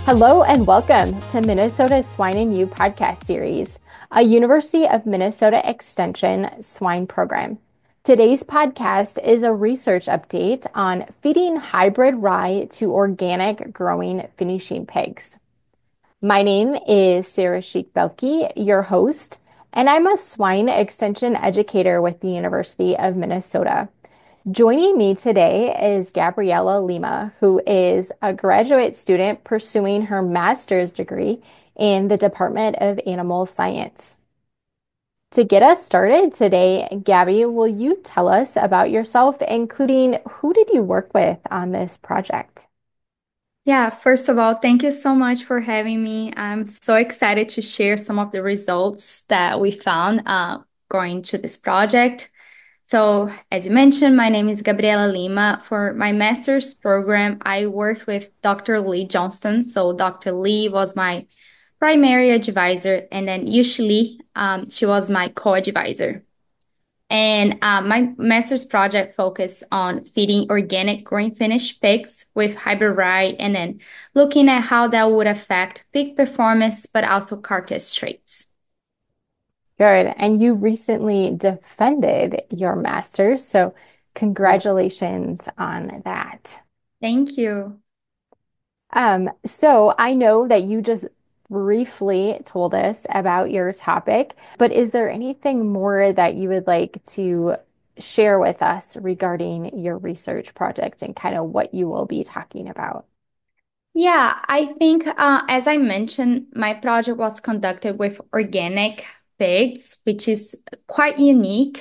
Hello and welcome to Minnesota's Swine and You podcast series, a University of Minnesota Extension swine program. Today's podcast is a research update on feeding hybrid rye to organic growing finishing pigs. My name is Sarah Sheik-Belke, your host, and I'm a swine extension educator with the University of Minnesota. Joining me today is Gabriela Lima, who is a graduate student pursuing her master's degree in the Department of Animal Science. To get us started today, Gabby, will you tell us about yourself, including who did you work with on this project? Yeah, first of all, thank you so much for having me. I'm so excited to share some of the results that we found going to this project. So, as you mentioned, my name is Gabriela Lima. For my master's program, I worked with Dr. Lee Johnston. So, Dr. Lee was my primary advisor, and then usually she was my co-advisor. And my master's project focused on feeding organic growing finished pigs with hybrid rye and then looking at how that would affect pig performance, but also carcass traits. Good. And you recently defended your master's, so congratulations on that. Thank you. So I know that you just briefly told us about your topic, but is there anything more that you would like to share with us regarding your research project and kind of what you will be talking about? Yeah, I think as I mentioned, my project was conducted with organic pigs, which is quite unique.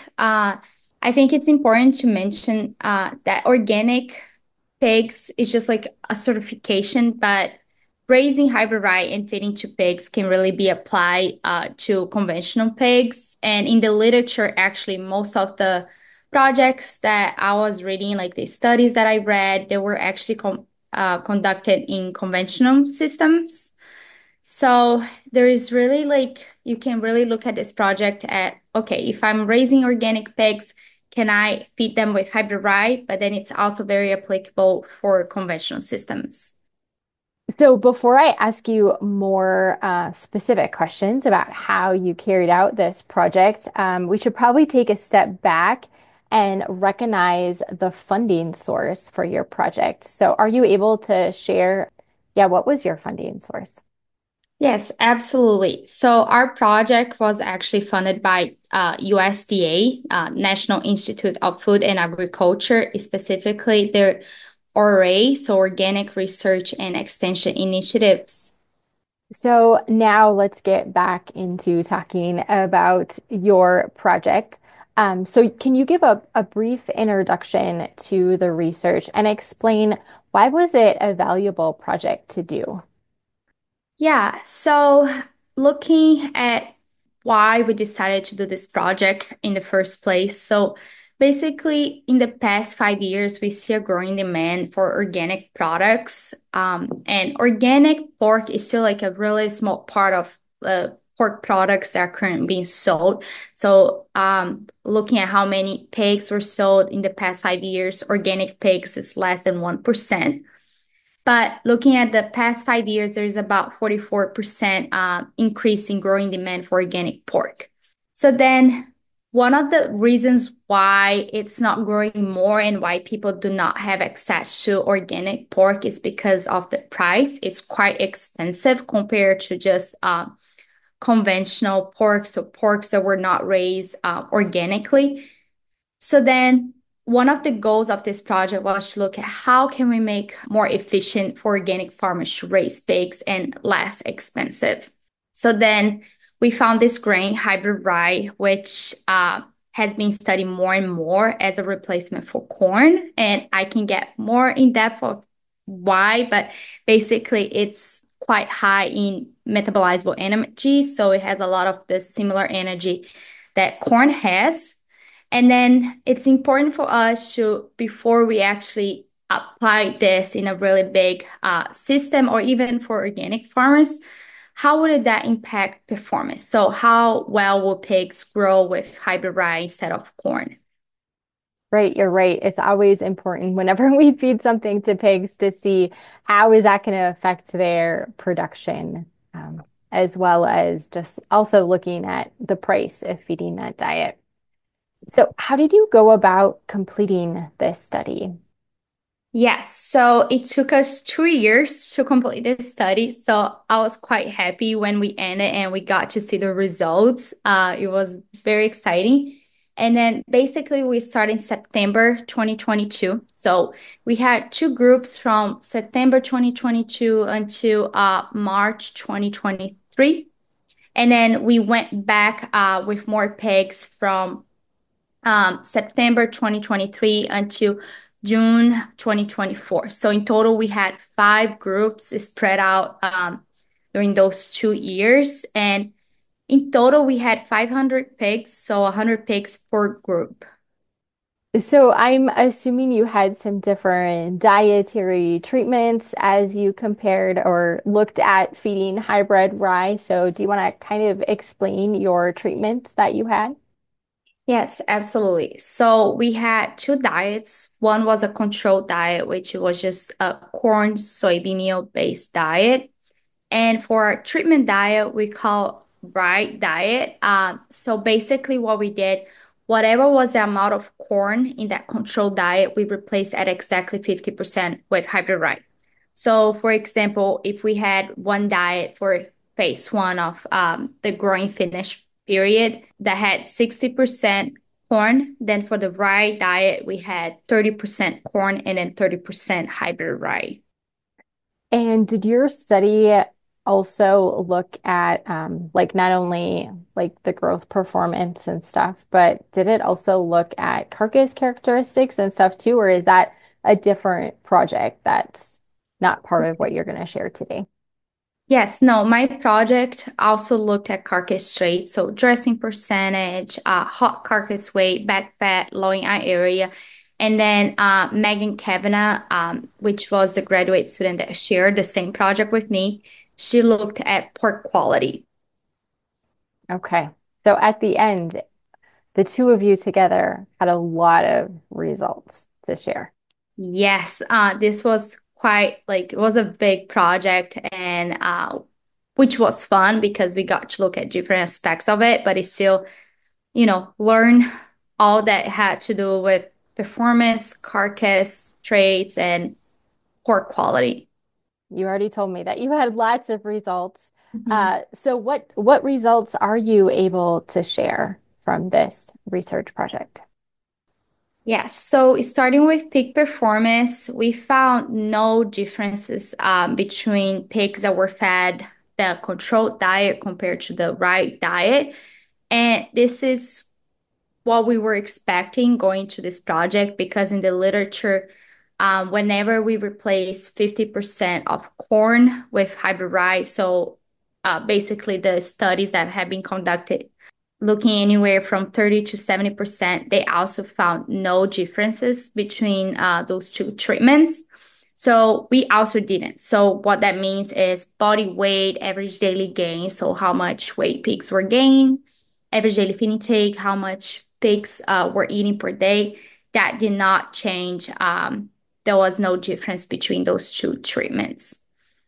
I think it's important to mention that organic pigs is just like a certification, but raising hybrid rye and feeding to pigs can really be applied to conventional pigs. And in the literature, actually, most of the projects that I was reading, like the studies that I read, they were actually conducted in conventional systems. So there is really like you can really look at this project at okay, if I'm raising organic pigs, can I feed them with hybrid rye? But then it's also very applicable for conventional systems. So before I ask you more specific questions about how you carried out this project, we should probably take a step back and recognize the funding source for your project. So are you able to share, yeah, what was your funding source? Yes, absolutely. So our project was actually funded by USDA, National Institute of Food and Agriculture, specifically their ORA, so Organic Research and Extension Initiatives. So now let's get back into talking about your project. So can you give a brief introduction to the research and explain why was it a valuable project to do? Yeah, so looking at why we decided to do this project in the first place. So basically, in the past 5 years, we see a growing demand for organic products. And organic pork is still like a really small part of the pork products that are currently being sold. So looking at how many pigs were sold in the past 5 years, organic pigs is less than 1%. But looking at the past 5 years, there's about 44% increase in growing demand for organic pork. So then one of the reasons why it's not growing more and why people do not have access to organic pork is because of the price. It's quite expensive compared to just conventional pork, so porks that were not raised organically. So then one of the goals of this project was to look at how can we make more efficient for organic farmers to raise pigs and less expensive. So then we found this grain hybrid rye, which has been studied more and more as a replacement for corn. And I can get more in depth of why, but basically it's quite high in metabolizable energy. So it has a lot of the similar energy that corn has. And then it's important for us to, before we actually apply this in a really big system or even for organic farmers, how would that impact performance? So how well will pigs grow with hybrid rye instead of corn? Right, you're right. It's always important whenever we feed something to pigs to see how is that going to affect their production, as well as just also looking at the price of feeding that diet. So, how did you go about completing this study? Yes, so it took us 2 years to complete this study. So I was quite happy when we ended and we got to see the results. It was very exciting. And then basically we started in September 2022. So we had two groups from September 2022 until March 2023. And then we went back with more pigs from September 2023 until June 2024. So in total, we had five groups spread out during those 2 years. And in total, we had 500 pigs, so 100 pigs per group. So, I'm assuming you had some different dietary treatments as you compared or looked at feeding hybrid rye. So, do you want to kind of explain your treatments that you had? Yes, absolutely. So we had two diets. One was a controlled diet, which was just a corn soybean meal based diet. And for our treatment diet, we call right diet. So basically, what we did, whatever was the amount of corn in that control diet, we replaced at exactly 50% with hybrid rye. So, for example, if we had one diet for phase one of the growing finish period that had 60% corn, then for the rye diet, we had 30% corn and then 30% hybrid rye. And did your study also look at like not only like the growth performance and stuff, but did it also look at carcass characteristics and stuff too, or is that a different project that's not part of what you're going to share today? Yes, no, my project also looked at carcass traits, so dressing percentage, hot carcass weight, back fat, loin eye area. And then Megan Kavanagh, which was the graduate student that shared the same project with me, she looked at pork quality. Okay. So at the end, the two of you together had a lot of results to share. Yes, this was quite like it was a big project and which was fun because we got to look at different aspects of it, but it's still learn all that had to do with performance, carcass traits, and pork quality. You already told me that you had lots of results. Mhm. So what results are you able to share from this research project? Yes, so starting with peak performance, we found no differences between pigs that were fed the controlled diet compared to the right diet. And this is what we were expecting going to this project because in the literature, whenever we replace 50% of corn with hybrid rice, so basically the studies that have been conducted looking anywhere from 30 to 70%, they also found no differences between those two treatments. So we also didn't. So what that means is body weight, average daily gain, so how much weight pigs were gaining, average daily feed intake, how much pigs were eating per day. That did not change. There was no difference between those two treatments.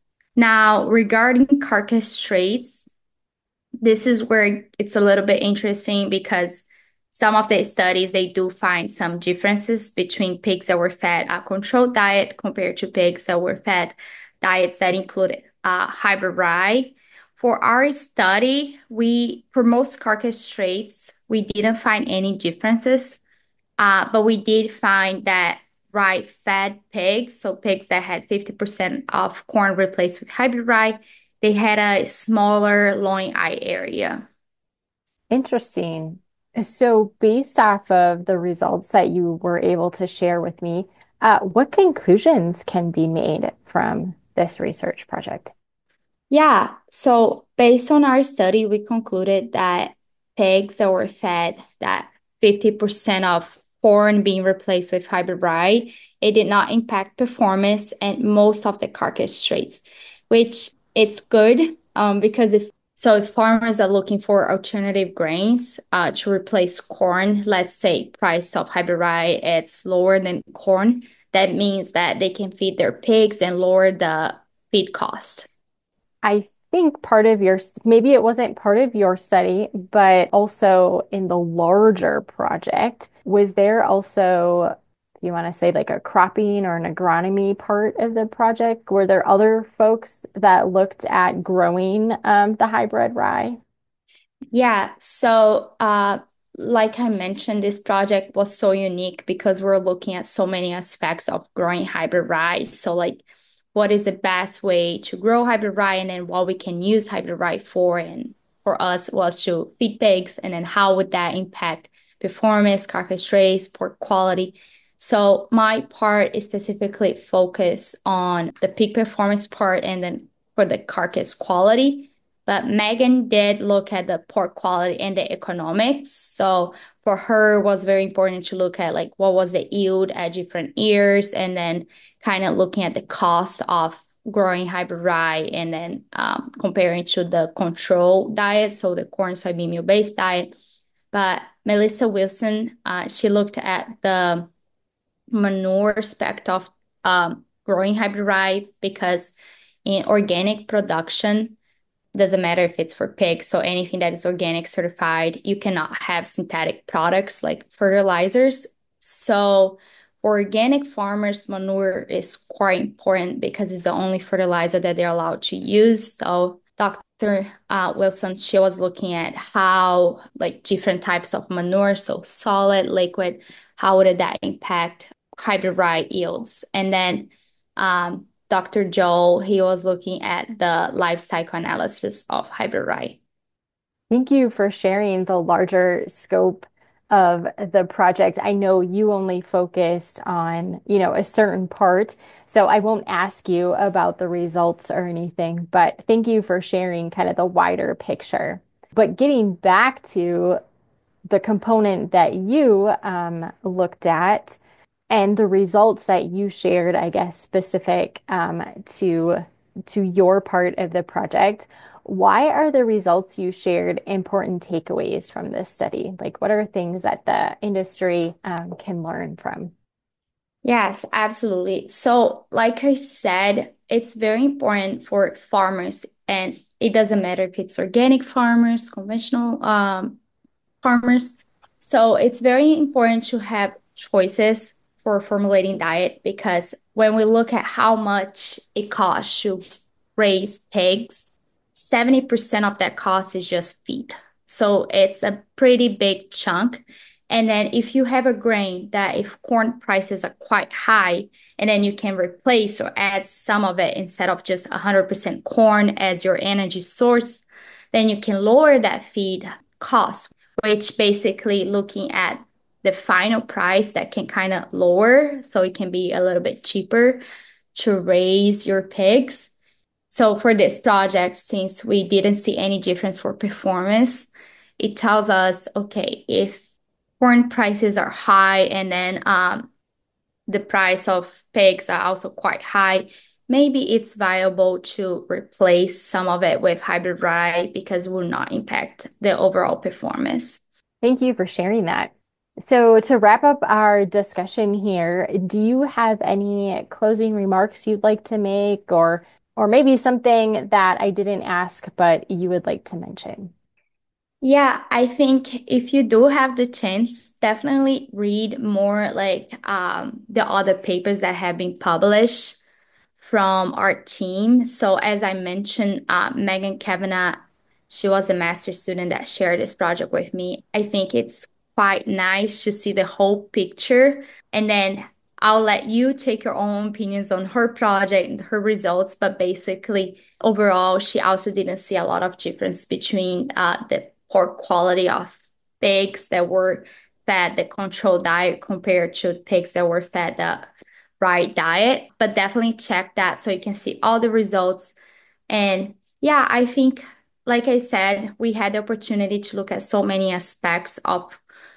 Now, regarding carcass traits, this is where it's a little bit interesting because some of the studies they do find some differences between pigs that were fed a controlled diet compared to pigs that were fed diets that included hybrid rye. For our study, we for most carcass traits we didn't find any differences, but we did find that rye fed pigs, so pigs that had 50% of corn replaced with hybrid rye, they had a smaller loin eye area. Interesting. So based off of the results that you were able to share with me, what conclusions can be made from this research project? Yeah, so based on our study, we concluded that pigs that were fed that 50% of corn being replaced with hybrid rye, it did not impact performance and most of the carcass traits, which it's good because if So if farmers are looking for alternative grains to replace corn, let's say price of hybrid rye it's lower than corn, that means that they can feed their pigs and lower the feed cost. I think part of your, maybe it wasn't part of your study, but also in the larger project, was there also, you want to say like a cropping or an agronomy part of the project? Were there other folks that looked at growing the hybrid rye? Yeah, so like I mentioned, this project was so unique because we're looking at so many aspects of growing hybrid rice. So like what is the best way to grow hybrid rye and then what we can use hybrid rye for. And for us was to feed pigs and then how would that impact performance, carcass raise, pork quality. So my part is specifically focused on the pig performance part and then for the carcass quality. But Megan did look at the pork quality and the economics. So for her, it was very important to look at like what was the yield at different years, and then kind of looking at the cost of growing hybrid rye, and then comparing to the control diet, so the corn, soybean meal based diet. But Melissa Wilson, she looked at the manure aspect of growing hybrid rye because in organic production doesn't matter if it's for pigs. So anything that is organic certified, you cannot have synthetic products like fertilizers. So for organic farmers, manure is quite important because it's the only fertilizer that they're allowed to use. So Dr. Wilson, she was looking at how like different types of manure, so solid, liquid, how would that impact hybrid rye yields? And then Dr. Joel, he was looking at the life cycle analysis of hybrid rye. Thank you for sharing the larger scope of the project. I know you only focused on, a certain part, so I won't ask you about the results or anything, but thank you for sharing kind of the wider picture. But getting back to the component that you looked at, and the results that you shared, I guess, specific to your part of the project, why are the results you shared important takeaways from this study? Like, what are things that the industry can learn from? Yes, absolutely. So, like I said, it's very important for farmers, and it doesn't matter if it's organic farmers, conventional farmers. So it's very important to have choices for formulating diet because when we look at how much it costs to raise pigs, 70% of that cost is just feed. So it's a pretty big chunk. And then if you have a grain that if corn prices are quite high, and then you can replace or add some of it instead of just 100% corn as your energy source, then you can lower that feed cost, which basically looking at the final price that can kind of lower so it can be a little bit cheaper to raise your pigs. So for this project, since we didn't see any difference for performance, it tells us, okay, if corn prices are high and then the price of pigs are also quite high, maybe it's viable to replace some of it with hybrid rye because it will not impact the overall performance. Thank you for sharing that. So, to wrap up our discussion here, do you have any closing remarks you'd like to make, or maybe something that I didn't ask but you would like to mention? Yeah, I think if you do have the chance, definitely read more like the other papers that have been published from our team. So as I mentioned, Megan Kavanagh, she was a master student that shared this project with me. I think it's quite nice to see the whole picture. And then I'll let you take your own opinions on her project and her results. But basically, overall, she also didn't see a lot of difference between the poor quality of pigs that were fed the controlled diet compared to pigs that were fed the right diet, but definitely check that so you can see all the results. And yeah, I think, like I said, we had the opportunity to look at so many aspects of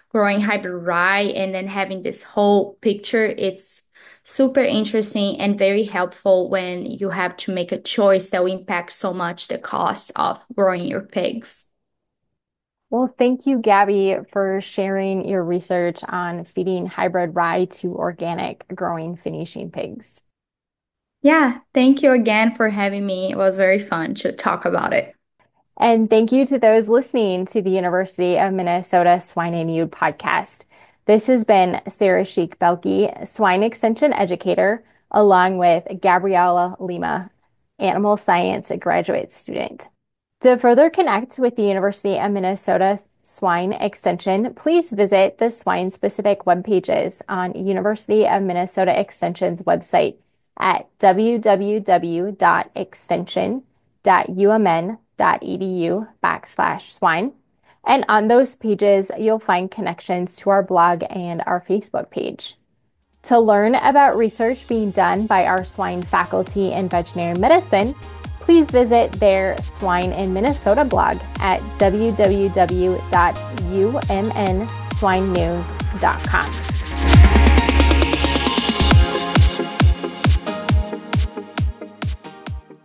growing hybrid rye and then having this whole picture, it's super interesting and very helpful when you have to make a choice that will impact so much the cost of growing your pigs. Well, thank you, Gabby, for sharing your research on feeding hybrid rye to organic growing finishing pigs. Yeah, thank you again for having me. It was very fun to talk about it. And thank you to those listening to the University of Minnesota Swine and Ude podcast. This has been Sarah Sheik Belke, Swine Extension Educator, along with Gabriela Lima, Animal Science graduate student. To further connect with the University of Minnesota Swine Extension, please visit the swine-specific web pages on University of Minnesota Extension's website at www.extension.umn.edu/swine. And on those pages, you'll find connections to our blog and our Facebook page. To learn about research being done by our swine faculty in veterinary medicine, please visit their Swine in Minnesota blog at www.umnswinenews.com.